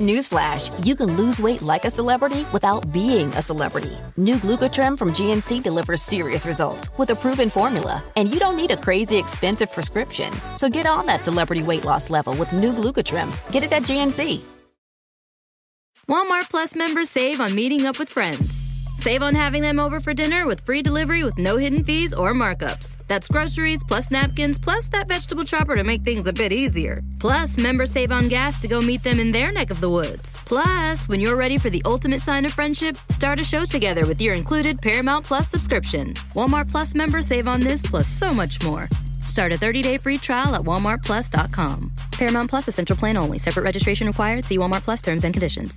Newsflash, you can lose weight like a celebrity without being a celebrity. New Glucotrim from GNC delivers serious results with a proven formula. And you don't need a crazy expensive prescription. So get on that celebrity weight loss level with new Glucotrim. Get it at GNC. Walmart Plus members save on meeting up with friends. Save on having them over for dinner with free delivery with no hidden fees or markups. That's groceries, plus napkins, plus that vegetable chopper to make things a bit easier. Plus, members save on gas to go meet them in their neck of the woods. Plus, when you're ready for the ultimate sign of friendship, start a show together with your included Paramount Plus subscription. Walmart Plus members save on this plus so much more. Start a 30-day free trial at walmartplus.com. Paramount Plus Essential Plan only. Separate registration required. See Walmart Plus terms and conditions.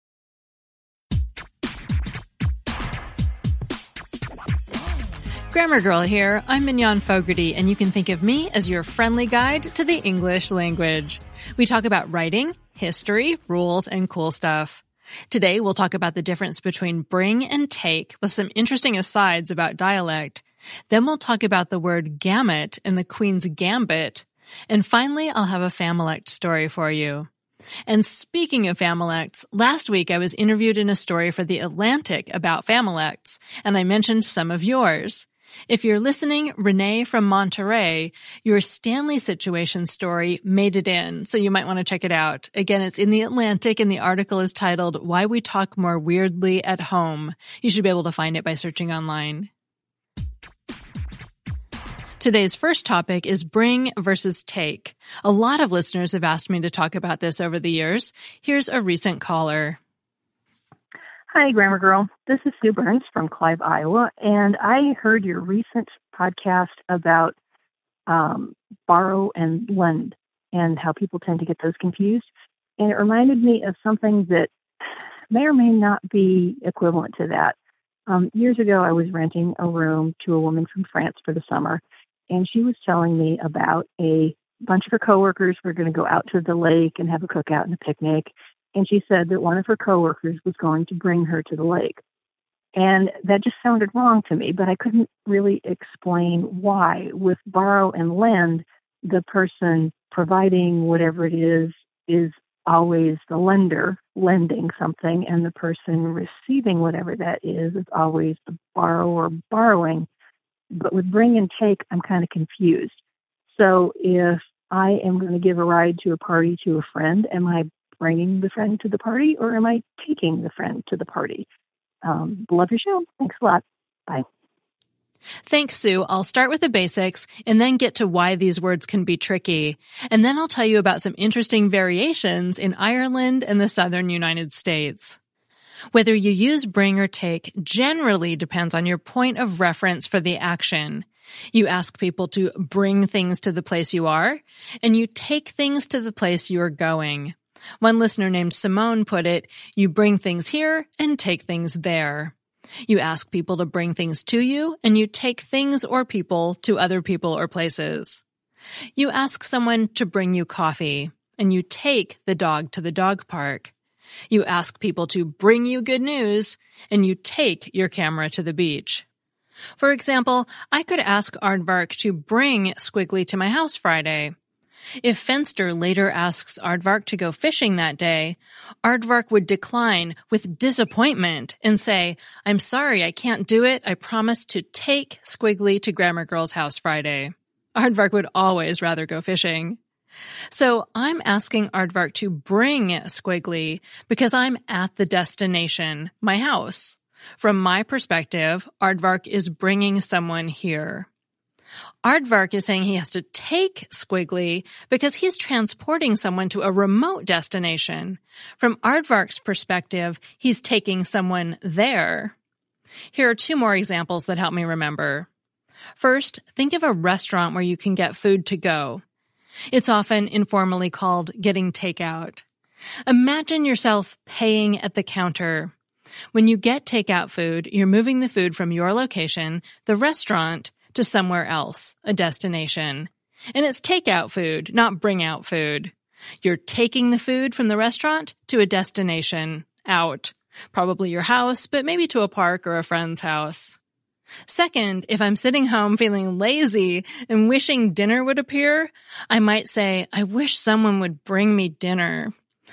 Grammar Girl here. I'm Mignon Fogarty, and you can think of me as your friendly guide to the English language. We talk about writing, history, rules, and cool stuff. Today, we'll talk about the difference between bring and take with some interesting asides about dialect. Then we'll talk about the word gamut in the Queen's Gambit. And finally, I'll have a Familect story for you. And speaking of Familects, last week I was interviewed in a story for The Atlantic about Familects, and I mentioned some of yours. If you're listening, Renee from Monterey, your Stanley situation story made it in, so you might want to check it out. Again, it's in The Atlantic, and the article is titled, Why We Talk More Weirdly at Home. You should be able to find it by searching online. Today's first topic is bring versus take. A lot of listeners have asked me to talk about this over the years. Here's a recent caller. Hi, Grammar Girl. This is Sue Burns from Clive, Iowa, and I heard your recent podcast about borrow and lend and how people tend to get those confused. And it reminded me of something that may or may not be equivalent to that. Years ago, I was renting a room to a woman from France for the summer, and she was telling me about a bunch of her coworkers were going to go out to the lake and have a cookout and a picnic. And she said that one of her coworkers was going to bring her to the lake. And that just sounded wrong to me, but I couldn't really explain why. With borrow and lend, the person providing whatever it is always the lender lending something, and the person receiving whatever that is always the borrower borrowing. But with bring and take, I'm kind of confused. So if I am going to give a ride to a party to a friend, am I bringing the friend to the party, or am I taking the friend to the party? Love your show. Thanks a lot. Bye. Thanks, Sue. I'll start with the basics and then get to why these words can be tricky. And then I'll tell you about some interesting variations in Ireland and the southern United States. Whether you use bring or take generally depends on your point of reference for the action. You ask people to bring things to the place you are, and you take things to the place you are going. One listener named Simone put it, you bring things here and take things there. You ask people to bring things to you, and you take things or people to other people or places. You ask someone to bring you coffee, and you take the dog to the dog park. You ask people to bring you good news, and you take your camera to the beach. For example, I could ask Aardvark to bring Squiggly to my house Friday. If Fenster later asks Aardvark to go fishing that day, Aardvark would decline with disappointment and say, I'm sorry, I can't do it. I promised to take Squiggly to Grammar Girl's house Friday. Aardvark would always rather go fishing. So I'm asking Aardvark to bring Squiggly because I'm at the destination, my house. From my perspective, Aardvark is bringing someone here. Aardvark is saying he has to take Squiggly because he's transporting someone to a remote destination. From Aardvark's perspective, he's taking someone there. Here are two more examples that help me remember. First, think of a restaurant where you can get food to go. It's often informally called getting takeout. Imagine yourself paying at the counter. When you get takeout food, you're moving the food from your location, the restaurant, to somewhere else, a destination. And it's takeout food, not bring out food. You're taking the food from the restaurant to a destination, out. Probably your house, but maybe to a park or a friend's house. Second, if I'm sitting home feeling lazy and wishing dinner would appear, I might say, I wish someone would bring me dinner.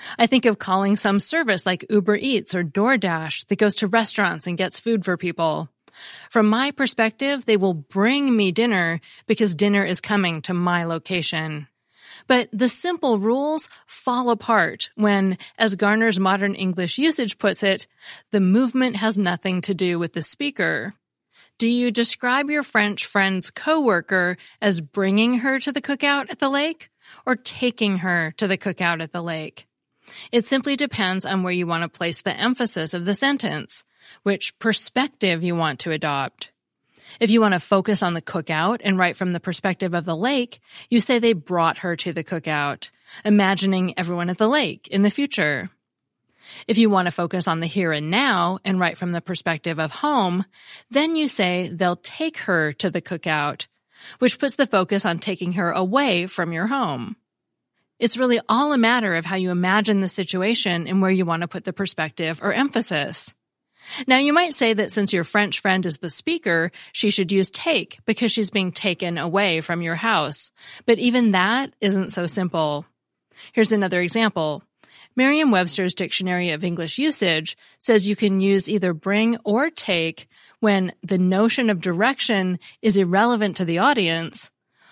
I think of calling some service like Uber Eats or DoorDash that goes to restaurants and gets food for people. From my perspective, they will bring me dinner because dinner is coming to my location. But the simple rules fall apart when, as Garner's Modern English Usage puts it, the movement has nothing to do with the speaker. Do you describe your French friend's coworker as bringing her to the cookout at the lake or taking her to the cookout at the lake? It simply depends on where you want to place the emphasis of the sentence, which perspective you want to adopt. If you want to focus on the cookout and write from the perspective of the lake, you say they brought her to the cookout, imagining everyone at the lake in the future. If you want to focus on the here and now and write from the perspective of home, then you say they'll take her to the cookout, which puts the focus on taking her away from your home. It's really all a matter of how you imagine the situation and where you want to put the perspective or emphasis. Now, you might say that since your French friend is the speaker, she should use take because she's being taken away from your house. But even that isn't so simple. Here's another example. Merriam-Webster's Dictionary of English Usage says you can use either bring or take when the notion of direction is irrelevant to the audience,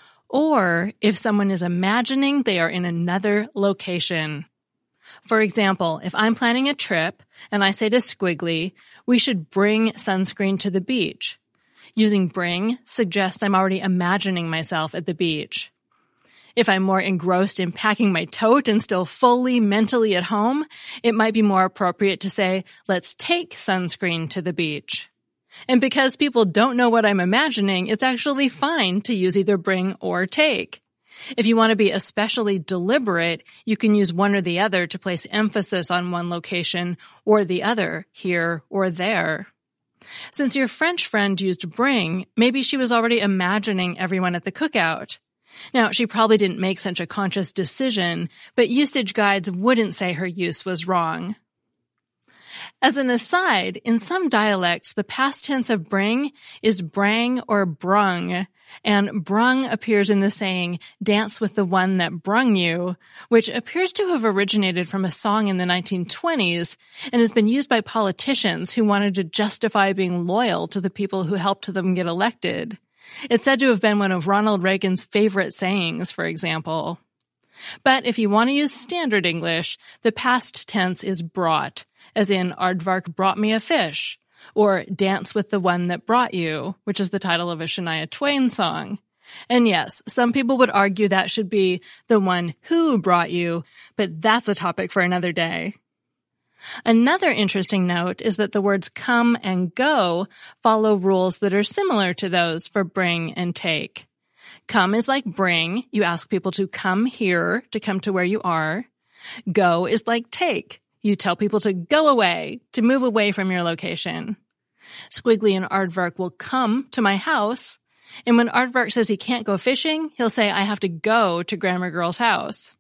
or if someone is imagining they are in another location. For example, if I'm planning a trip and I say to Squiggly, we should bring sunscreen to the beach. Using bring suggests I'm already imagining myself at the beach. If I'm more engrossed in packing my tote and still fully mentally at home, it might be more appropriate to say, let's take sunscreen to the beach. And because people don't know what I'm imagining, it's actually fine to use either bring or take. If you want to be especially deliberate, you can use one or the other to place emphasis on one location or the other, here or there. Since your French friend used bring, maybe she was already imagining everyone at the cookout. Now, she probably didn't make such a conscious decision, but usage guides wouldn't say her use was wrong. As an aside, in some dialects, the past tense of bring is brang or brung, and brung appears in the saying, dance with the one that brung you, which appears to have originated from a song in the 1920s and has been used by politicians who wanted to justify being loyal to the people who helped them get elected. It's said to have been one of Ronald Reagan's favorite sayings, for example. But if you want to use standard English, the past tense is brought, as in Aardvark brought me a fish, or Dance with the One That Brought You, which is the title of a Shania Twain song. And yes, some people would argue that should be the one who brought you, but that's a topic for another day. Another interesting note is that the words come and go follow rules that are similar to those for bring and take. Come is like bring. You ask people to come here, to come to where you are. Go is like take. You tell people to go away, to move away from your location. Squiggly and Aardvark will come to my house, and when Aardvark says he can't go fishing, he'll say, I have to go to Grammar Girl's house.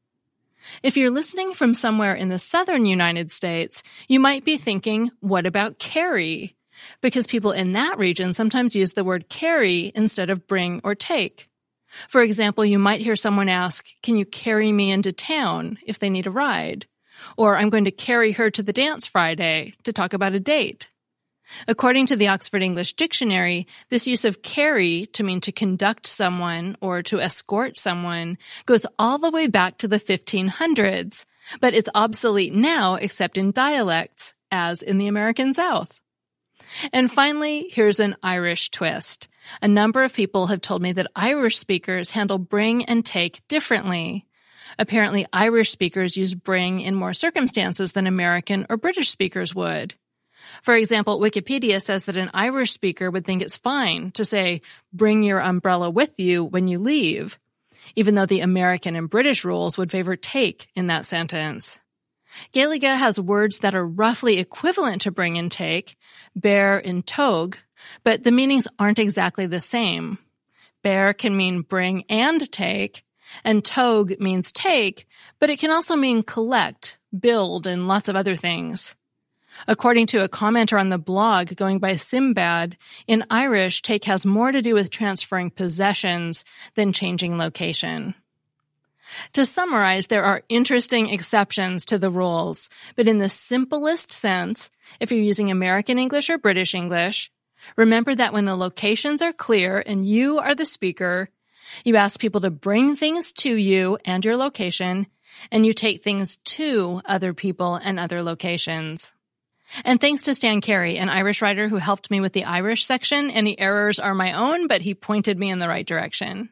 If you're listening from somewhere in the southern United States, you might be thinking, what about carry? Because people in that region sometimes use the word carry instead of bring or take. For example, you might hear someone ask, can you carry me into town if they need a ride? Or I'm going to carry her to the dance Friday to talk about a date. According to the Oxford English Dictionary, this use of carry to mean to conduct someone or to escort someone goes all the way back to the 1500s, but it's obsolete now except in dialects, as in the American South. And finally, here's an Irish twist. A number of people have told me that Irish speakers handle bring and take differently. Apparently, Irish speakers use bring in more circumstances than American or British speakers would. For example, Wikipedia says that an Irish speaker would think it's fine to say, bring your umbrella with you when you leave, even though the American and British rules would favor take in that sentence. Gaeilge has words that are roughly equivalent to bring and take, bear and togue, but the meanings aren't exactly the same. Bear can mean bring and take, and togue means take, but it can also mean collect, build, and lots of other things. According to a commenter on the blog going by Simbad, in Irish, take has more to do with transferring possessions than changing location. To summarize, there are interesting exceptions to the rules, but in the simplest sense, if you're using American English or British English, remember that when the locations are clear and you are the speaker, you ask people to bring things to you and your location, and you take things to other people and other locations. And thanks to Stan Carey, an Irish writer who helped me with the Irish section. Any errors are my own, but he pointed me in the right direction.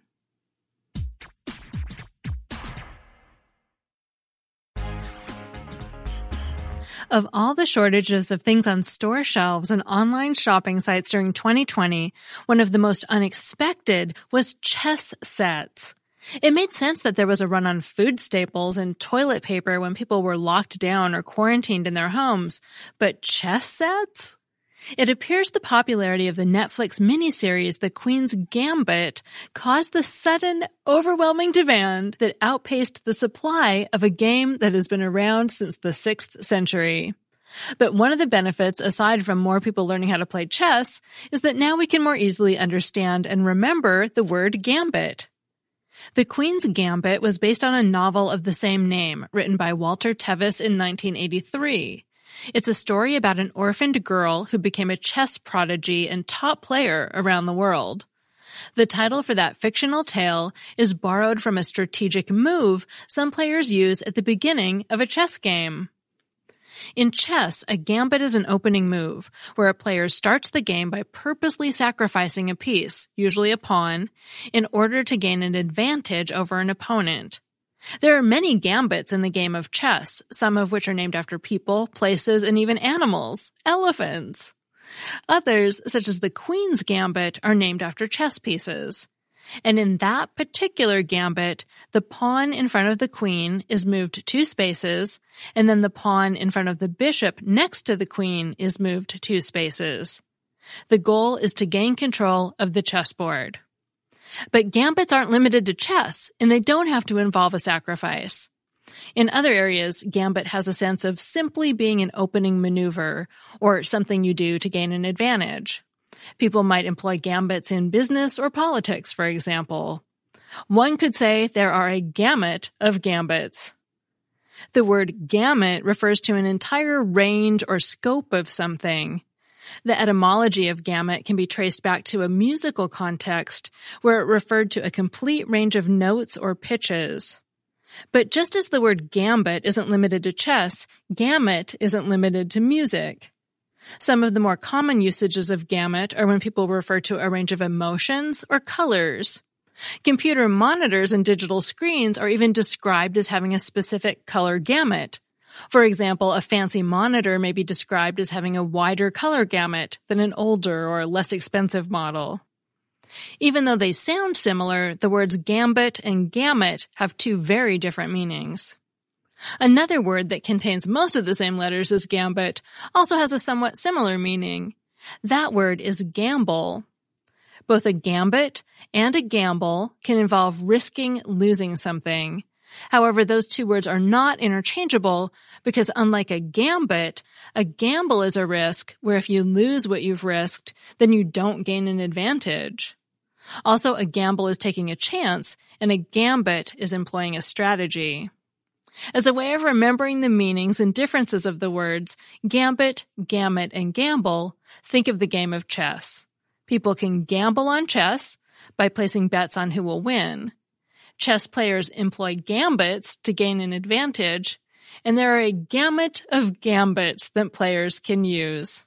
Of all the shortages of things on store shelves and online shopping sites during 2020, one of the most unexpected was chess sets. It made sense that there was a run on food staples and toilet paper when people were locked down or quarantined in their homes, but chess sets? It appears the popularity of the Netflix miniseries The Queen's Gambit caused the sudden, overwhelming demand that outpaced the supply of a game that has been around since the 6th century. But one of the benefits, aside from more people learning how to play chess, is that now we can more easily understand and remember the word gambit. The Queen's Gambit was based on a novel of the same name, written by Walter Tevis in 1983. It's a story about an orphaned girl who became a chess prodigy and top player around the world. The title for that fictional tale is borrowed from a strategic move some players use at the beginning of a chess game. In chess, a gambit is an opening move, where a player starts the game by purposely sacrificing a piece, usually a pawn, in order to gain an advantage over an opponent. There are many gambits in the game of chess, some of which are named after people, places, and even animals. Elephants. Others, such as the Queen's Gambit, are named after chess pieces. And in that particular gambit, the pawn in front of the queen is moved 2 spaces, and then the pawn in front of the bishop next to the queen is moved 2 spaces. The goal is to gain control of the chessboard. But gambits aren't limited to chess, and they don't have to involve a sacrifice. In other areas, gambit has a sense of simply being an opening maneuver, or something you do to gain an advantage. People might employ gambits in business or politics, for example. One could say there are a gamut of gambits. The word gamut refers to an entire range or scope of something. The etymology of gamut can be traced back to a musical context where it referred to a complete range of notes or pitches. But just as the word gambit isn't limited to chess, gamut isn't limited to music. Some of the more common usages of gamut are when people refer to a range of emotions or colors. Computer monitors and digital screens are even described as having a specific color gamut. For example, a fancy monitor may be described as having a wider color gamut than an older or less expensive model. Even though they sound similar, the words gambit and gamut have 2 very different meanings. Another word that contains most of the same letters as gambit also has a somewhat similar meaning. That word is gamble. Both a gambit and a gamble can involve risking losing something. However, those 2 words are not interchangeable because unlike a gambit, a gamble is a risk where if you lose what you've risked, then you don't gain an advantage. Also, a gamble is taking a chance, and a gambit is employing a strategy. As a way of remembering the meanings and differences of the words gambit, gamut, and gamble, think of the game of chess. People can gamble on chess by placing bets on who will win. Chess players employ gambits to gain an advantage, and there are a gamut of gambits that players can use.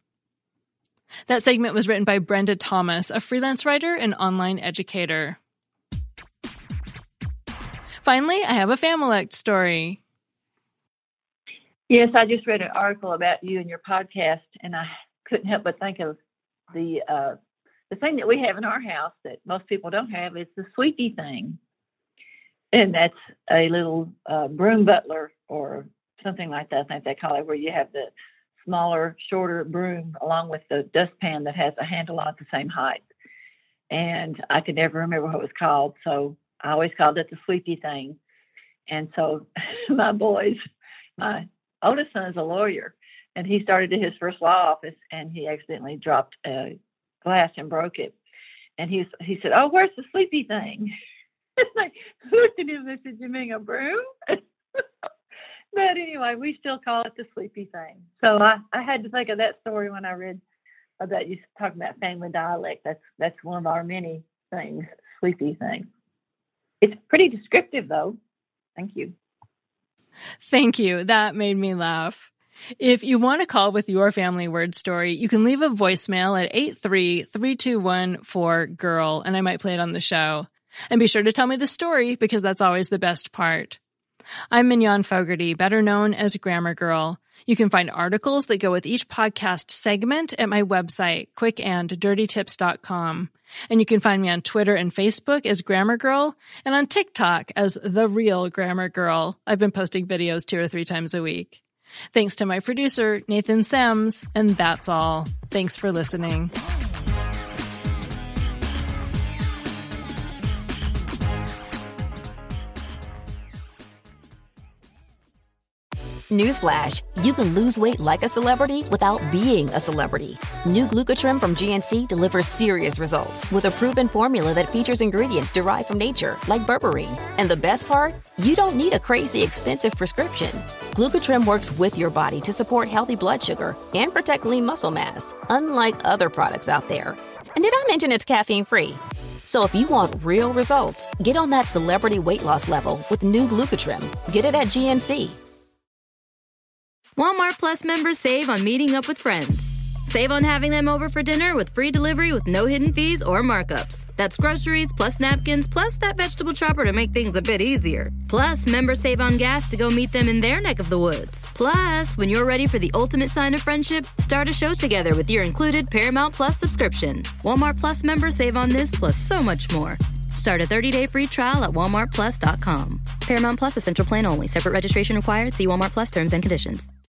That segment was written by Brenda Thomas, a freelance writer and online educator. Finally, I have a Familect story. Yes, I just read an article about you and your podcast, and I couldn't help but think of the thing that we have in our house that most people don't have is the sweepy thing. And that's a little broom butler or something like that, I think they call it, where you have the smaller, shorter broom along with the dustpan that has a handle on it the same height. And I could never remember what it was called, so I always called it the sweepy thing. And so my oldest son is a lawyer, and he started at his first law office, and he accidentally dropped a glass and broke it. And he said, "Oh, where's the sleepy thing?" I looked at him and said, "You mean a broom?" But anyway, we still call it the sleepy thing. So I had to think of that story when I read about you talking about family dialect. That's one of our many things, sleepy thing. It's pretty descriptive, though. Thank you. Thank you. That made me laugh. If you want to call with your family word story, you can leave a voicemail at 833-214-GIRL, and I might play it on the show. And be sure to tell me the story, because that's always the best part. I'm Mignon Fogarty, better known as Grammar Girl. You can find articles that go with each podcast segment at my website, quickanddirtytips.com. And you can find me on Twitter and Facebook as Grammar Girl, and on TikTok as The Real Grammar Girl. I've been posting videos 2 or 3 times a week. Thanks to my producer, Nathan Sems, and that's all. Thanks for listening. Newsflash, you can lose weight like a celebrity without being a celebrity. New Glucotrim from GNC delivers serious results with a proven formula that features ingredients derived from nature, like berberine. And the best part? You don't need a crazy expensive prescription. Glucotrim works with your body to support healthy blood sugar and protect lean muscle mass, unlike other products out there. And did I mention it's caffeine-free? So if you want real results, get on that celebrity weight loss level with new Glucotrim. Get it at GNC. Walmart Plus members save on meeting up with friends. Save on having them over for dinner with free delivery with no hidden fees or markups. That's groceries plus napkins plus that vegetable chopper to make things a bit easier. Plus, members save on gas to go meet them in their neck of the woods. Plus, when you're ready for the ultimate sign of friendship, start a show together with your included Paramount Plus subscription. Walmart Plus members save on this plus so much more. Start a 30-day free trial at walmartplus.com. Paramount Plus Essential Plan only. Separate registration required. See Walmart Plus terms and conditions.